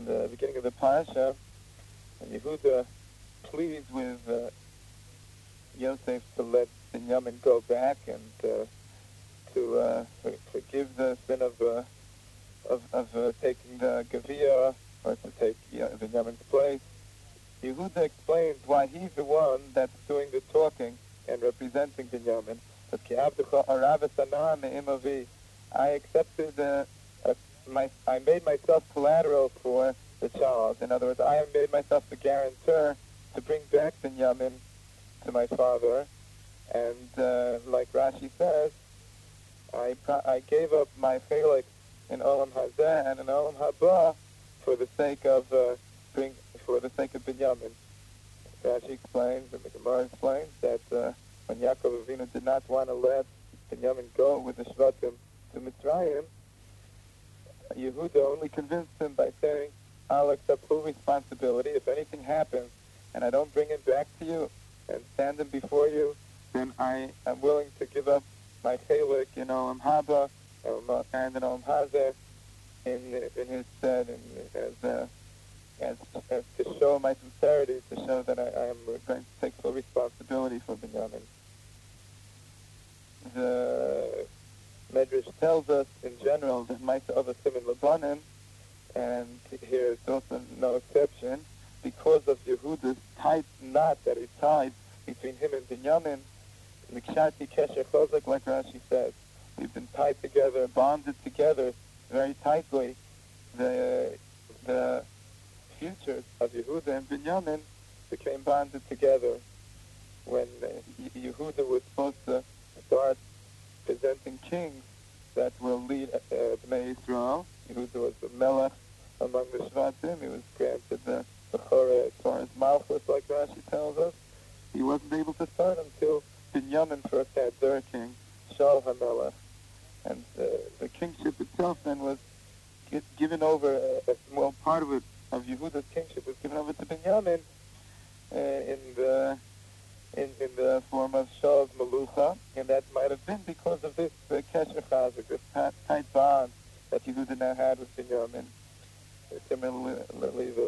the beginning of the parsha, and Yehuda pleads with Yosef to let Binyamin go back and to forgive the sin of taking the Gavia, or to take Binyamin's place. Yehuda explains why he's the one that's doing the talking and representing Binyamin. I accepted I made myself collateral for the child. In other words, I have made myself the guarantor to bring back Binyamin to my father. And like Rashi says, I gave up my Felix in Olam Hazeh and in Olam Haba for the sake of Binyamin. Rashi explains, and the Gemara explains, that when Yaakov Avinu did not want to let Binyamin go with the Shvatim to Mitzrayim, Yehuda only convinced him by saying, I'll accept full responsibility. If anything happens and I don't bring him back to you and stand him before you, then I am willing to give up my chelik in Olam Haba and in Olam Hazeh in his stead, as to show my sincerity, to show that I am going to take full responsibility for Binyamin. The Medrash tells us in general that Ma'aseh Avos Siman Labanim, and here it's also no exception, because of Yehuda's tight knot that is tied between him and Binyamin, Mikshati Kesher Chozak, like Rashi says. We've been tied together, bonded together very tightly. The futures of Yehuda and Binyamin became bonded together when Yehuda was supposed to start presenting kings that will lead Bnei Yisrael. Yehuda was the Melech among the Shvatim. He was granted the Bechorah as far as Malchus, like Rashi tells us. He wasn't able to start until Binyamin first had their king, Shaul HaMelech. And the kingship itself then was given over, part of it, of Yehuda's kingship was given over to Binyamin in the form of Shaul's Melucha, and that might have been because of this Kesher Chazak, this tight bond that Yehuda now had with Binyamin. Similarly,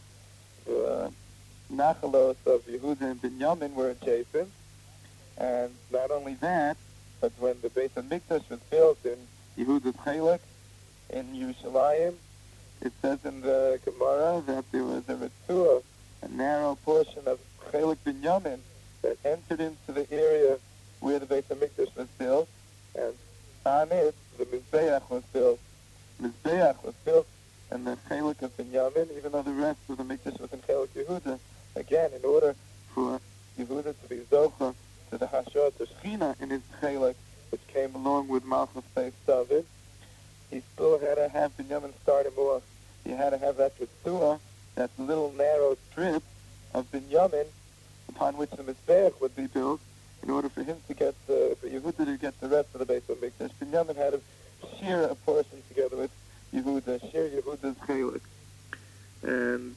the Nachalos of Yehuda and Binyamin were adjacent, and not only that, but when the Beit HaMikdash was built in Yehuda's Chelik in Yerushalayim, it says in the Gemara that there was a Ritzua, a narrow portion of Chelik Binyamin, that entered into the area where the Beit HaMikdash was built, and on it, the Mizbeach was built. Mizbeach was built in the Chelik of Binyamin, even though the rest of the Mikdash was in Chelik Yehuda. Again, in order for Yehuda to be Zocha to the Hashot, the Shechina in his Chelik, which came along with Malchus Beis David, he still had to have Binyamin start him off. He had to have that Ritzua, that little narrow strip of Binyamin, upon which the Mizbeach would be built, in order for him to get for Yehuda to get the rest of the Beit HaMikdash. Binyamin had to share a portion together with Yehuda, share Yehuda's Chelik. And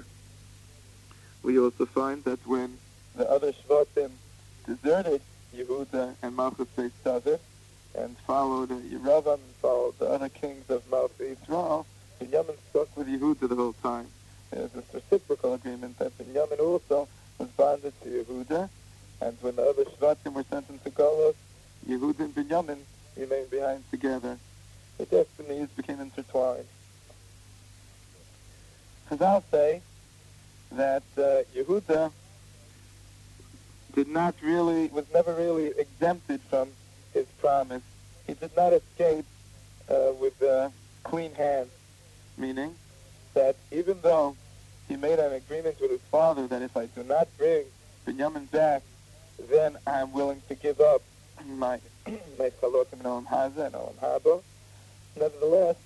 we also find that when the other Shvatim deserted Yehuda and Malchus Beis David and followed Yeravam and followed the other kings of Malchus Yisrael, Binyamin stuck with Yehuda the whole time. There's this reciprocal agreement that Binyamin also was bonded to Yehuda, and when the other Shvatim were sent into Golos, Yehuda and Binyamin remained behind together. The destinies became intertwined. Chazal say that Yehuda was never really exempted from his promise. He did not escape with clean hands, meaning that even though he made an agreement with his father that if I do not bring Binyamin back, then I'm willing to give up my chalotim in Olam Hazeh and Olam Haba. Nevertheless,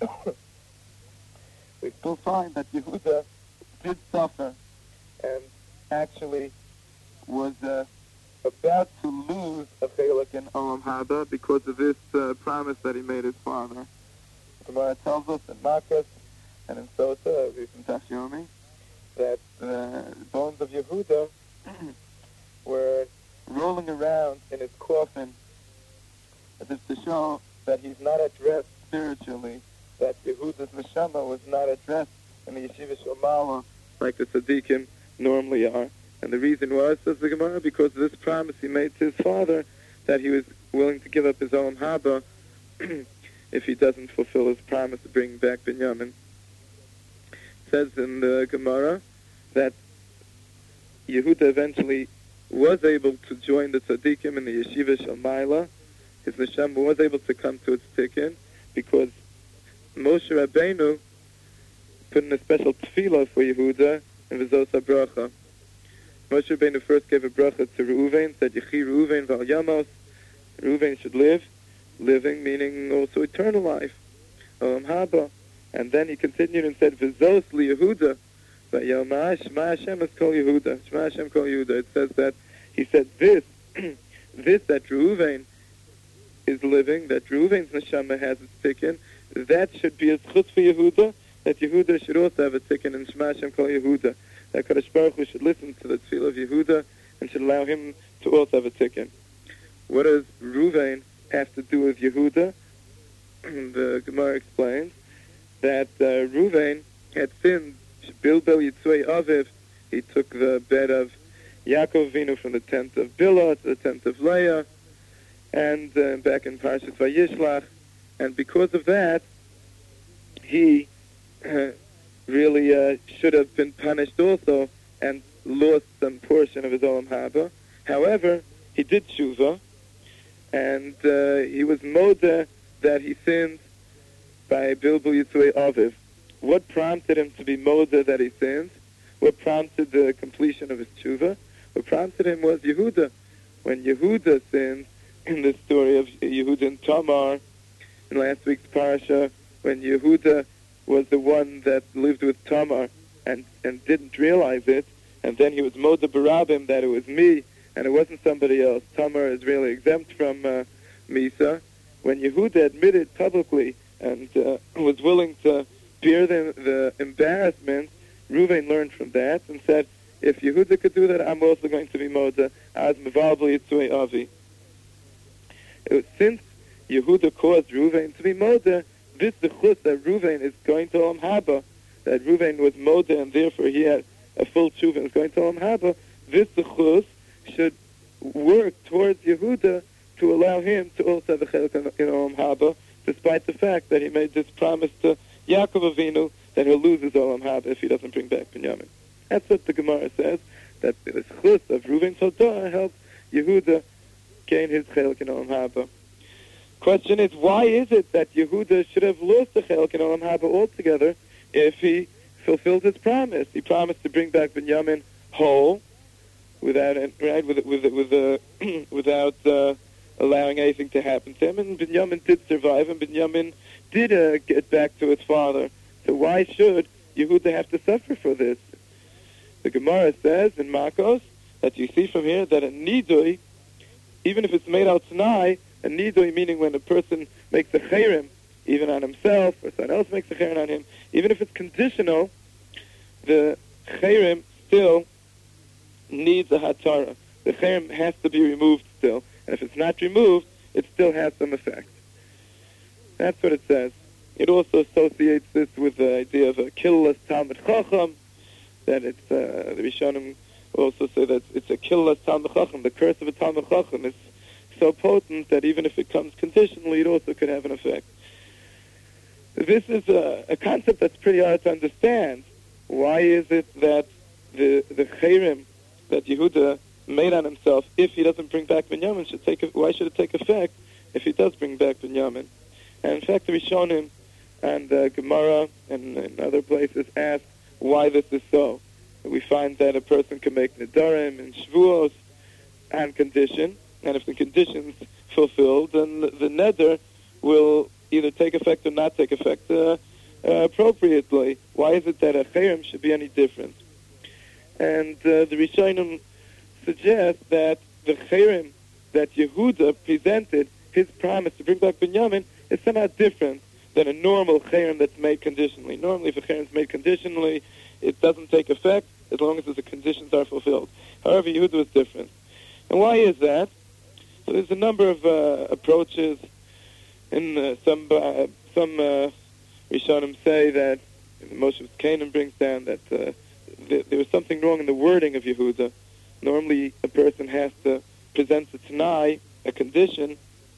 we still find that Yehuda did suffer and actually was about to lose a chelik in Olam Haba because of this promise that he made his father. The Gemara tells us in Makkas and in Sota, at least in Tashyomi, that the bones of Yehuda were rolling around in his coffin as if to show that he's not at rest spiritually, that Yehuda's neshama was not at rest in the Yeshiva Shalmala like the Tzaddikim normally are. And the reason was, says the Gemara, because of this promise he made to his father that he was willing to give up his Olam Haba if he doesn't fulfill his promise to bring back Binyamin. It says in the Gemara that Yehuda eventually was able to join the Tzaddikim in the Yeshiva Shalmaila. His neshama was able to come to its tikkun because Moshe Rabbeinu put in a special tefillah for Yehuda in V'zos HaBracha. Moshe Rabbeinu first gave a bracha to Reuven, said, Yechi Reuven Val Yamos. Reuven should live, living meaning also eternal life, Olam Haba. And then he continued and said, V'zos li Yehuda, V'yomah Shema Hashem es kol Yehuda, Shema Hashem kol Yehuda. It says that, he said this, that Reuven is living, that Reuven's neshama has its tikkun, that should be a zchus for Yehuda, that Yehuda should also have a tikkun in Shema Hashem kol Yehuda. That Kadosh Baruch Hu should listen to the tefillah of Yehuda and should allow him to also have a tikkun. What does Reuven have to do with Yehuda? The Gemara explains that Reuven had sinned. Bilbel Yitzvei Aviv, he took the bed of Yaakov Avinu from the tent of Bilhah to the tent of Leah, and back in Parashat Vayishlach, and because of that, he really should have been punished also and lost some portion of his Olam Haba. However, he did tshuva, and he was moda that he sinned by Bilbel Yitzvei Aviv. What prompted him to be moda that he sinned? What prompted the completion of his tshuva? What prompted him was Yehuda. When Yehuda sinned, in the story of Yehuda and Tamar, in last week's parasha, when Yehuda was the one that lived with Tamar and didn't realize it, and then he was moda barabim that it was me, and it wasn't somebody else. Tamar is really exempt from Misa. When Yehuda admitted publicly and was willing to bear the embarrassment, Reuven learned from that and said, if Yehuda could do that, I'm also going to be moda, as mevalbel yitzvei avi. Since Yehuda caused Reuven to be moda, this zechus that Reuven is going to Olam Haba, that Reuven was moda and therefore he had a full tshuva and is going to Olam Haba, this zechus should work towards Yehuda to allow him to also have a chelik in Olam Haba, despite the fact that he made this promise to Yaakov Avinu that he'll lose his Olam Haba if he doesn't bring back Binyamin. That's what the Gemara says, that the zechus of Reuven's Hodah helped Yehuda gain his chelik in Olam Haba. Question is, why is it that Yehuda should have lost the chelik in Olam Haba altogether if he fulfilled his promise? He promised to bring back Binyamin whole, without allowing anything to happen to him, and Binyamin did survive, and Binyamin did get back to his father. So why should Yehuda have to suffer for this? The Gemara says in Makos that you see from here that a nidui, even if it's made out t'nai, a nidui meaning when a person makes a chayrim, even on himself, or someone else makes a chayrim on him, even if it's conditional, the chayrim still needs a hatara. The chayrim has to be removed still, and if it's not removed, it still has some effect. That's what it says. It also associates this with the idea of a killless Talmud Chacham, that it's, the Rishonim also say that it's a killless Talmud Chacham. The curse of a Talmud Chacham is so potent that even if it comes conditionally, it also could have an effect. This is a concept that's pretty hard to understand. Why is it that the chayrim that Yehuda made on himself, if he doesn't bring back Binyamin, why should it take effect if he does bring back Binyamin? And in fact, the Rishonim and Gemara and in other places ask why this is so. We find that a person can make nedarim and shvuos on condition, and if the condition's fulfilled, then the neder will either take effect or not take effect appropriately. Why is it that a chayrim should be any different? And the Rishonim suggest that the chayrim that Yehuda presented, his promise to bring back Binyamin, is somehow different than a normal chayrim that's made conditionally. Normally, if a chayrim is made conditionally, it doesn't take effect as long as the conditions are fulfilled. However, Yehuda was different. And why is that? So there's a number of approaches. In some Rishonim say that Moshe Canaan brings down that there was something wrong in the wording of Yehuda. Normally, a person has to present a t'nai, a condition,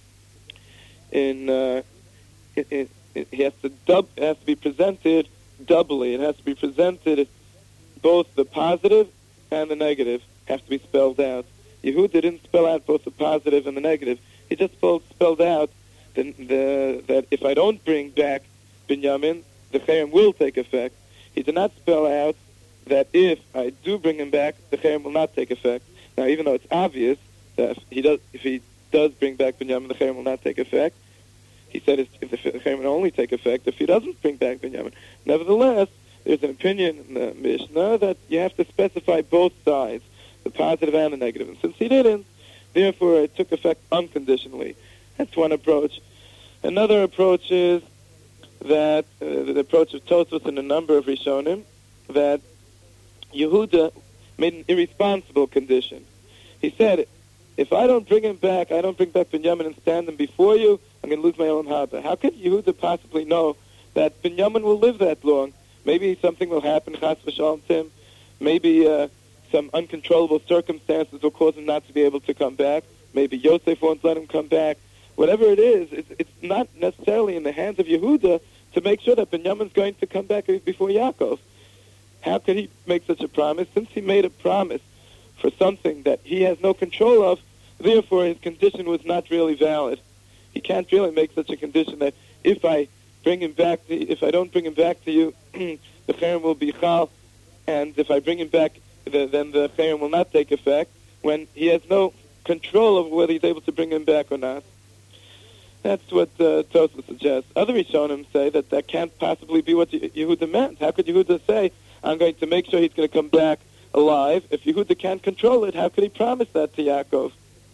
it has to be presented doubly. It has to be presented both the positive and the negative have to be spelled out. Yehuda didn't spell out both the positive and the negative. He just spelled out that if I don't bring back Binyamin, the Cherem will take effect. He did not spell out that if I do bring him back, the Cherem will not take effect. Now, even though it's obvious that if he does bring back Binyamin, the Cherem will not take effect, he said if the Cherem will only take effect if he doesn't bring back Binyamin. Nevertheless, there's an opinion in the Mishnah that you have to specify both sides, the positive and the negative. And since he didn't, therefore it took effect unconditionally. That's one approach. Another approach is that the approach of Tosfos and a number of Rishonim, that Yehuda made an irresponsible condition. He said, if I don't bring him back, I don't bring back Binyamin and stand him before you, I'm going to lose my own haba. How could Yehuda possibly know that Binyamin will live that long? Maybe something will happen, chas v'shalom to him. Maybe some uncontrollable circumstances will cause him not to be able to come back. Maybe Yosef won't let him come back. Whatever it is, it's not necessarily in the hands of Yehuda to make sure that Binyamin's going to come back before Yaakov. How could he make such a promise? Since he made a promise for something that he has no control of, therefore his condition was not really valid. He can't really make such a condition that if I don't bring him back to you, the Cherem will be chal, and if I bring him back, then the Cherem will not take effect, when he has no control over whether he's able to bring him back or not. That's what Tosfos suggests. Other Rishonim say that can't possibly be what Yehuda meant. How could Yehuda say, I'm going to make sure he's going to come back alive? If Yehuda can't control it, how could he promise that to Yaakov?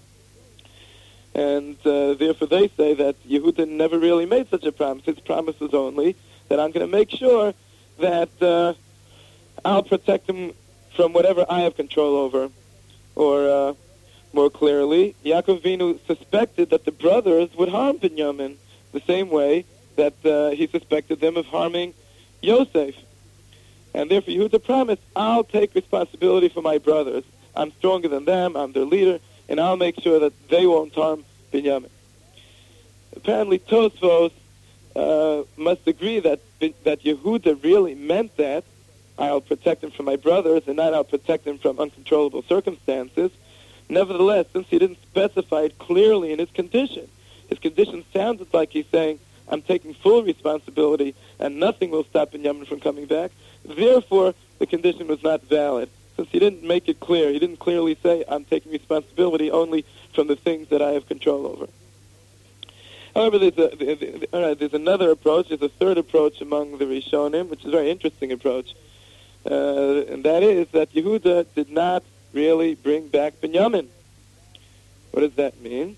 And therefore they say that Yehuda never really made such a promise. His promise was only that I'm going to make sure that I'll protect him from whatever I have control over. Or more clearly, Yaakov Avinu suspected that the brothers would harm Binyamin the same way that he suspected them of harming Yosef. And therefore Yehuda promised, I'll take responsibility for my brothers. I'm stronger than them, I'm their leader, and I'll make sure that they won't harm Binyamin. Apparently Tosfos must agree that Yehuda really meant that, I'll protect him from my brothers, and not I'll protect him from uncontrollable circumstances. Nevertheless, since he didn't specify it clearly in his condition sounded like he's saying, I'm taking full responsibility and nothing will stop Binyamin from coming back. Therefore, the condition was not valid. Since he didn't make it clear, he didn't clearly say, I'm taking responsibility only from the things that I have control over. However, there's another approach, there's a third approach among the Rishonim, which is a very interesting approach. And that is that Yehuda did not really bring back Binyamin. What does that mean?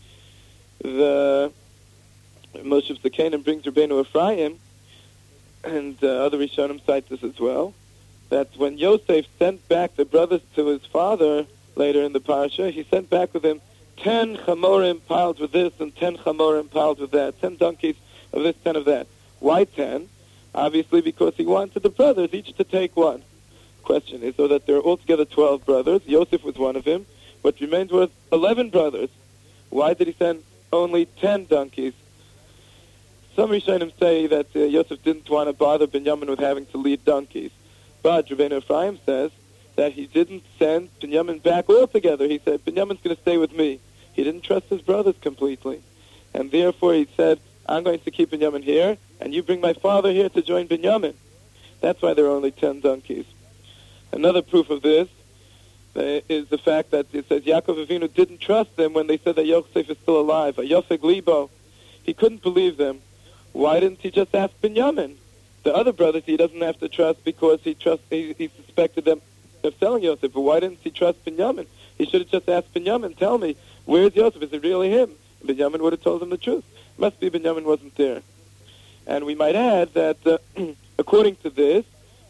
The Moshe Canaan brings Rabbeinu Ephraim, and other Rishonim cite this as well, that when Yosef sent back the brothers to his father later in the parsha, he sent back with him 10 chamorim piled with this and 10 chamorim piled with that, 10 donkeys of this, 10 of that. Why 10? Obviously because he wanted the brothers each to take one. Question is, so that there are altogether 12 brothers. Yosef was one of them. What remained was 11 brothers. Why did he send only 10 donkeys? Some Rishonim say that Yosef didn't want to bother Binyamin with having to lead donkeys. But Rabbeinu Ephraim says that he didn't send Binyamin back altogether. He said, Binyamin's going to stay with me. He didn't trust his brothers completely. And therefore he said, I'm going to keep Binyamin here, and you bring my father here to join Binyamin. That's why there are only 10 donkeys. Another proof of this is the fact that it says Yaakov Avinu didn't trust them when they said that Yosef is still alive. Yosef Libo. He couldn't believe them. Why didn't he just ask Binyamin? The other brothers he doesn't have to trust because he suspected them of selling Yosef. But why didn't he trust Binyamin? He should have just asked Binyamin, tell me, where's Yosef? Is it really him? Binyamin would have told him the truth. Must be Binyamin wasn't there. And we might add that according to this,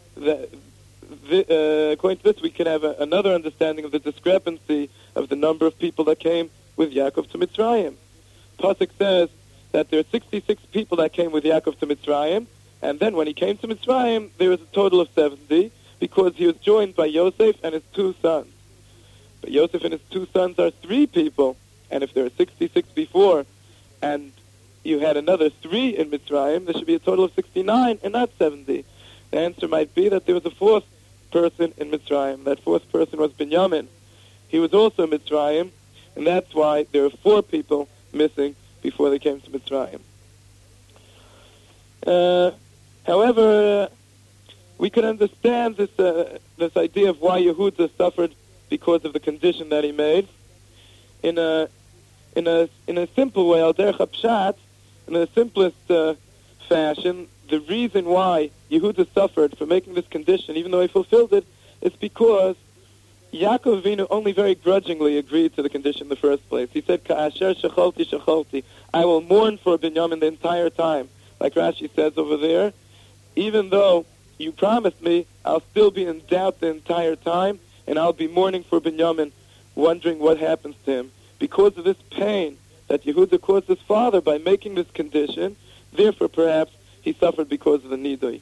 we can have another understanding of the discrepancy of the number of people that came with Yaakov to Mitzrayim. Pasuk says that there are 66 people that came with Yaakov to Mitzrayim, And then when he came to Mitzrayim, there was a total of 70, because he was joined by Yosef and his 2 sons. But Yosef and his 2 sons are 3 people, and if there were 66 before, and you had another 3 in Mitzrayim, there should be a total of 69 and not 70. The answer might be that there was a 4th person in Mitzrayim. That 4th person was Binyamin. He was also in Mitzrayim, and that's why there are 4 people missing before they came to Mitzrayim. However, we could understand this idea of why Yehuda suffered because of the condition that he made in a simple way, al derech hapshat, in the simplest fashion. The reason why Yehuda suffered for making this condition, even though he fulfilled it, is because Yaakov Avinu only very grudgingly agreed to the condition in the first place. He said, "Ka'asher shecholti shecholti," I will mourn for Binyamin the entire time. Like Rashi says over there, even though you promised me, I'll still be in doubt the entire time, and I'll be mourning for Binyamin, wondering what happens to him. Because of this pain that Yehuda caused his father by making this condition, therefore perhaps he suffered because of the nidui.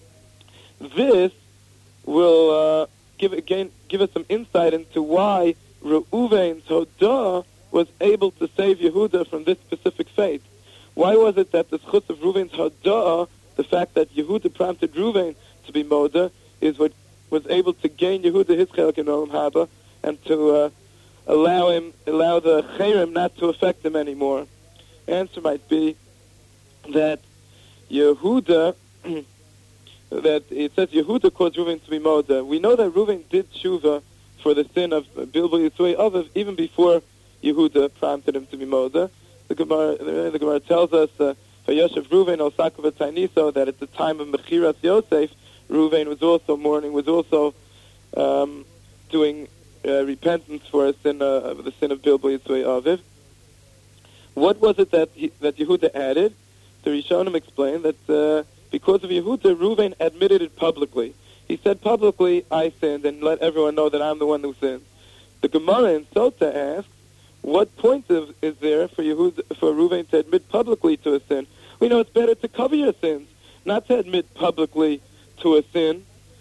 This will give us some insight into why Reuven's Hodah was able to save Yehuda from this specific fate. Why was it that the schutz of Reuven's Hodah, the fact that Yehuda prompted Reuven to be Moda, is what was able to gain Yehuda his chelek in Olam Haba, and to allow the Cherem not to affect him anymore? Answer might be that Yehuda, that it says Yehuda caused Reuven to be Moda. We know that Reuven did tshuva for the sin of Bilbo Yitzui Aviv even before Yehuda prompted him to be Moda. The Gemara tells us, Vayoshev Reuven al Sakov Tainiso, that at the time of Mechiras Yosef, Reuven was also mourning, was also doing repentance for the sin of Bilbo Yitzui Aviv. What was it that Yehuda added? The Rishonim explained that because of Yehuda, Reuven admitted it publicly. He said publicly, I sinned, and let everyone know that I'm the one who sinned. The Gemara in Sota asks, what point is there for Reuven to admit publicly to a sin? We know it's better to cover your sins, not to admit publicly to a sin,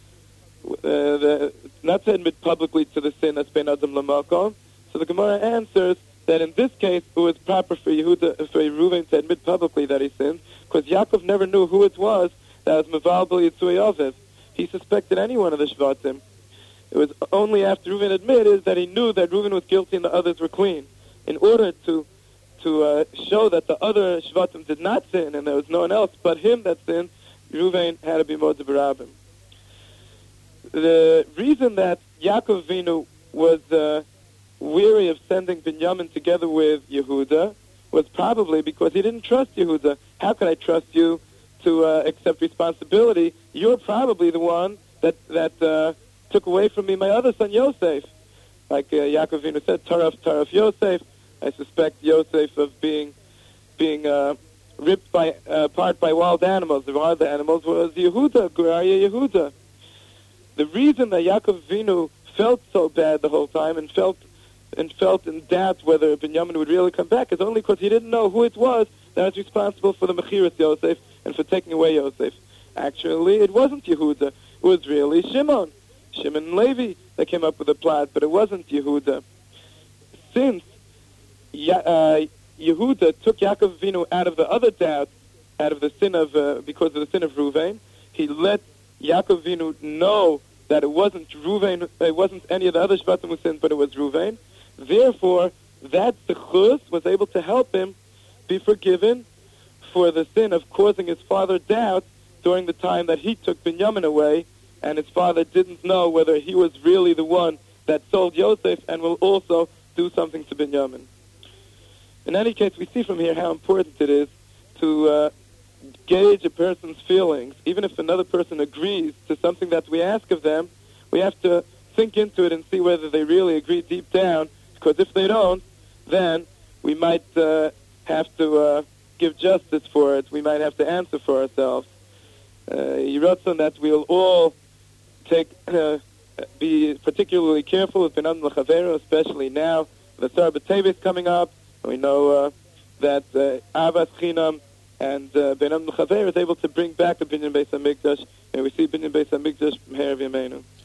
not to admit publicly to the sin that's ben adam l'makom. So the Gemara answers that in this case it was proper for Reuven to admit publicly that he sinned, because Yaakov never knew who it was that was meval b'l Yitzui Aviv. He suspected any one of the Shvatim. It was only after Reuven admitted that he knew that Reuven was guilty and the others were clean. In order to show that the other Shvatim did not sin and there was no one else but him that sinned, Reuven had to be Moed B'Rabim. The reason that Yaakov Avinu was weary of sending Binyamin together with Yehuda was probably because he didn't trust Yehuda. How could I trust you to accept responsibility? You're probably the one that took away from me my other son Yosef. Like Yaakov Avinu said, Taraf Yosef. I suspect Yosef of being ripped apart by wild animals. The wild animals was Yehuda, Guraya Yehuda. The reason that Yaakov Avinu felt so bad the whole time and felt in doubt whether Binyamin would really come back is only because he didn't know who it was that was responsible for the Mechiras Yosef and for taking away Yosef. Actually, it wasn't Yehuda. It was really Shimon and Levi that came up with the plot, but it wasn't Yehuda. Since Yehuda took Yaakov Avinu out of the other doubt, out of the sin of because of the sin of Reuven, he let Yaakov Avinu know that it wasn't Reuven, it wasn't any of the other Shvatim who sinned, but it was Reuven. Therefore, that Zechus was able to help him be forgiven for the sin of causing his father doubt during the time that he took Binyamin away, and his father didn't know whether he was really the one that sold Yosef and will also do something to Binyamin. In any case, we see from here how important it is to gauge a person's feelings. Even if another person agrees to something that we ask of them, we have to think into it and see whether they really agree deep down, because if they don't, then we might have to give justice for it. We might have to answer for ourselves. Yiratzon that we'll all be particularly careful with Ben Adam L'Chavero, especially now. The Sar B'Tevis is coming up. We know that Avas Chinam And Ben Am Chaver is able to bring back a Binyan Beis HaMikdash, and we see Binyan Beis HaMikdash from Herav Yameinu.